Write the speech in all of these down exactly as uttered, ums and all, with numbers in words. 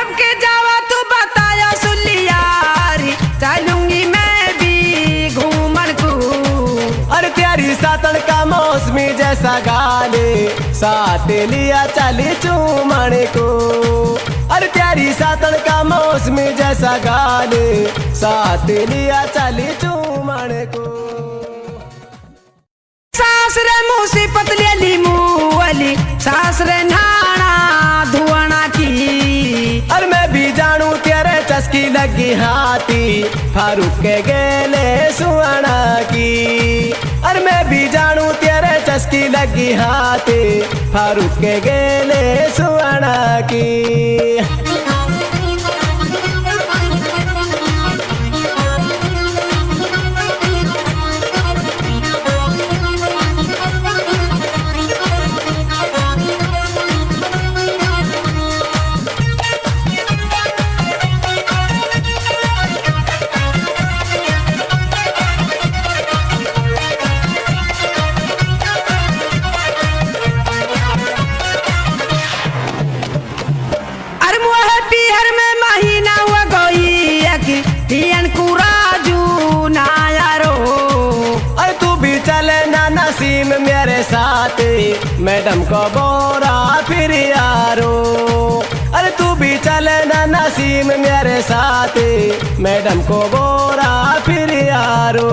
जब के जावा तू बताया सुलियारी चलूंगी मैं भी घूमन को। अरे तेरी सातन का मौसमी जैसा गाले साथ लिया चली चूमन को। अरे तेरी सातन का मौसमी जैसा गाले साथ लिया चली चूमन को। सासरे मुसीबत ले ली मुअली सासरे नाना धुआना की। अरे मैं भी जानू तेरे चस्की लगी हाथी फारूक के गेले सुहाना की। अरे मैं भी जानू तेरे चस्की लगी हाथी फारूक के गेले सुहाना की। नसीम मेरे साथ मैडम को बोरा फिर यारो। अरे तू भी चले ना नसीम मेरे साथ मैडम को बोरा फिर यारो।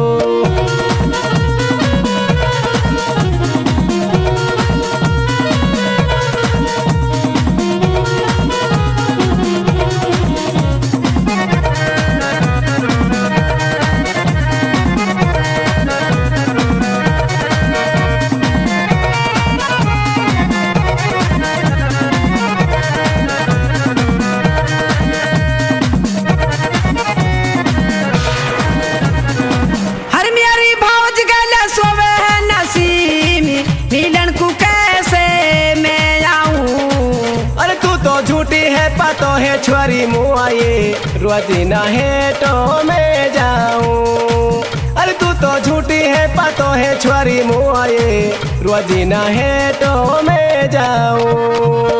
तो है छोरी मुआए रोजीना है तो मैं जाऊं। अरे तू तो झूठी है पतो है छोरी मुआए रोजीना है तो मैं जाऊं।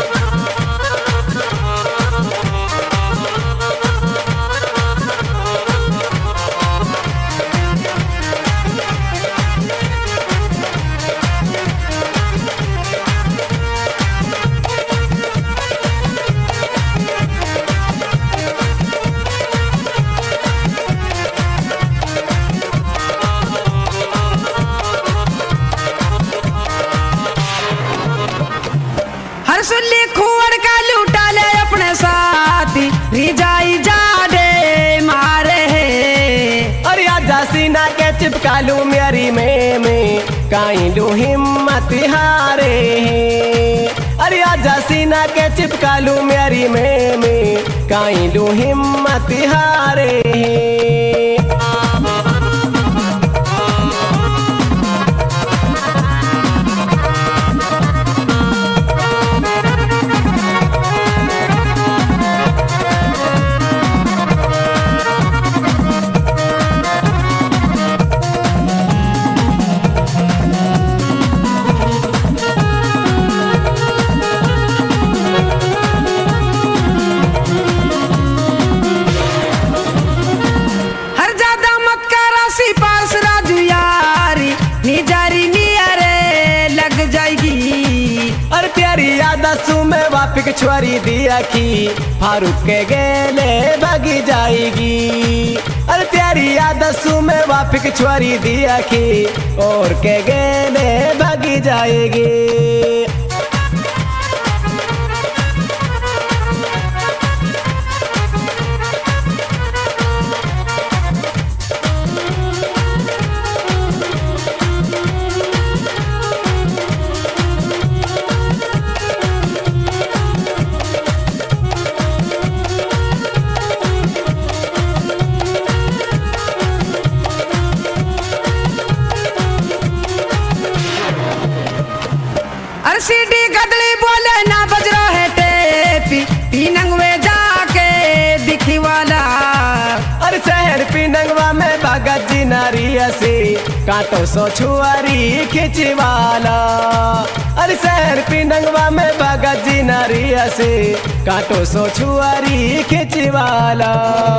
सुल्ली खुअड़ का लूटा ले अपने साथी रिजाई जा दे मारे है। अरे आजा सीना के चिपका लू मेरी में में काई लू हिम्मत हारे है। अरे आजा सीना के चिपका लू मेरी में में काई लू हिम्मत हारे है। वापिक छोरी दिया की फारूक के गेले भागी जाएगी। अरे तेरी आदसू में वापिक छोरी दिया की और के गेले भागी जाएगी। सीडी गदली बोले ना बज रहा है टेपी पीनंगवे जाके दिखी वाला। अरे शहर पीनंगवा में भगत जी नारी से कांटो सो छुआरी खिंचवाला। अरे शहर पिनंगवा में भगत जी नारिया से कांटो सो छुआरी खिंचवाला।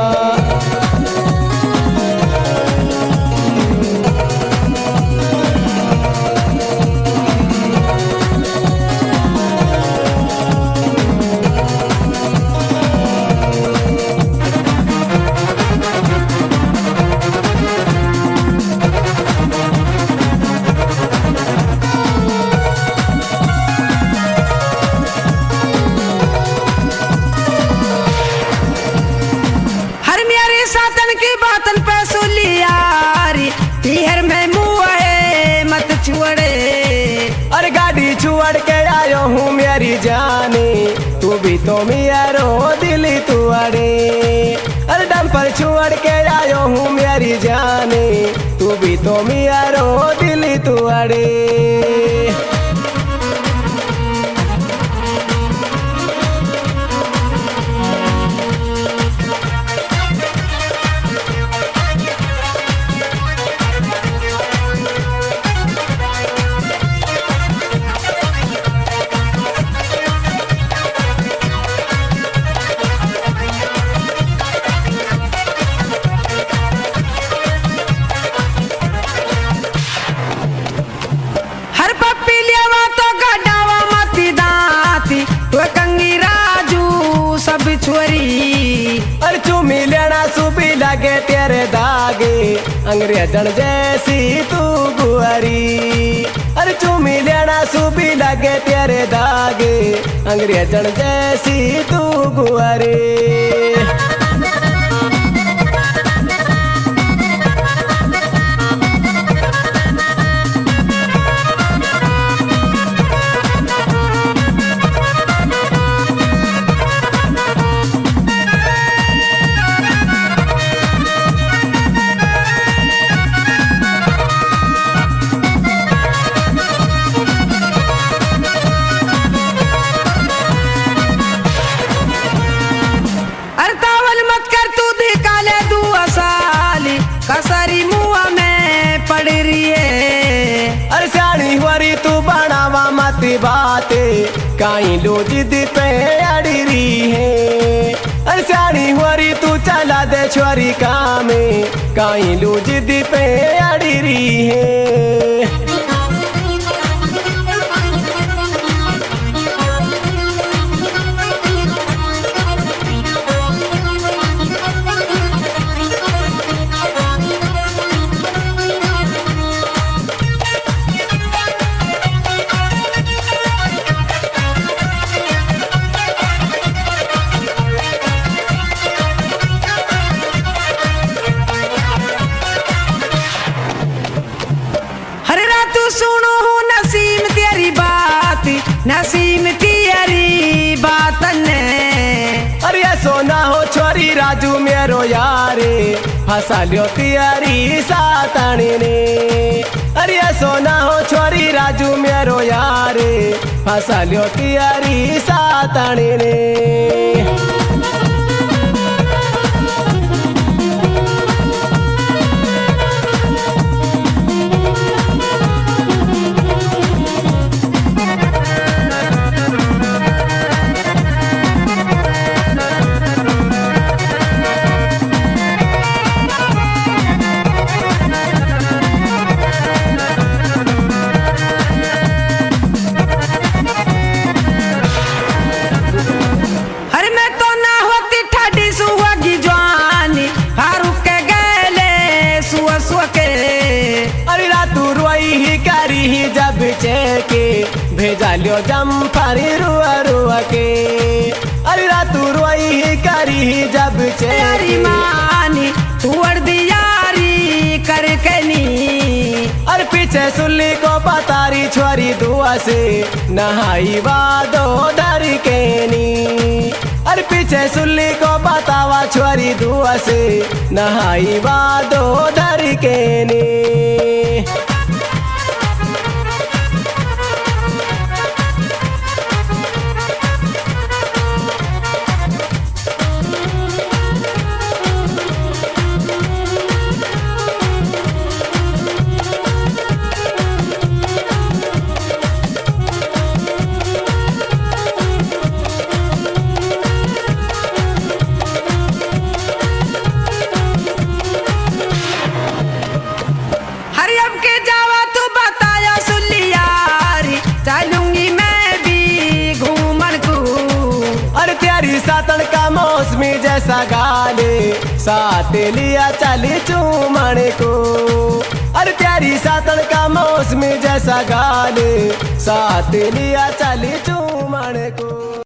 सातन की बातन पे सुलियारी तीहर में मुँह मत छुड़े। अरे गाड़ी छुड़ के आयो हूँ मेरी जाने तू भी तो मेरो दिल तू अड़े। अरे डंपर छुड़ के आयो हूँ मेरी जाने तू भी तो मेरो दिल तू अड़े। छोरी अरे चूमी लेना सुबी लगे तेरे दागे अंग्रेजन जैसी तू गुआरी। अरे चूमी लेना सुबी लगे तेरे दागे अंग्रेजन जैसी तू गुआरी। कसरी मुआ में पड़ रही है। अरे सियाणी हुआरी तू बनावा मती बाते काई लो जिद पे अड़ी रही है। अरे सियाणी हुआरी तू चला दे छोरी कामे काई लो जिद पे अड़ी रही है। सुनो नसीम तेरी बात नसीम तेरी बात ने। अरे सोना हो छोरी राजू मेरो यारे फंसा लियो तियारी सातणी ने। अरे सोना हो छोरी राजू मेरो यारे फंसा लियो तियारी सातणी ने। जब चेके भेजा लियो जम्फारी रुआ रुआ के। अरे रातू रोई ही करी जब चेरी मानी तुअर दियारी करकनी। और पीछे सुल्ली को पतारी छोरी दुआ से नहाई वादो धर के नी। और पीछे सुल्ली को बतावा छोरी दुआ से नहाई वादो धर के नी। सातन का मौसमी जैसा गाले, साथ लिया चली चूमण को। अरे प्यारी सातन का मौसमी जैसा गाले, साथ लिया चली चूमण को।